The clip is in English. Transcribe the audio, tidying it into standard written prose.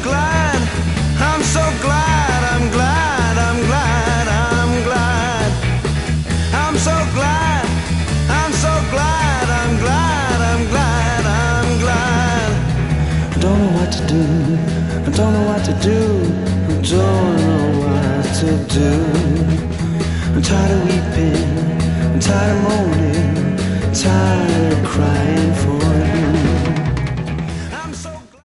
glad, I'm so glad, I'm glad, I'm glad, I'm glad. I'm so glad, I'm so glad, I'm glad, I'm glad, I'm glad. I don't know what to do, I don't know what to do, I don't know what to do. I'm tired of weeping, I'm tired of moaning, tired of crying for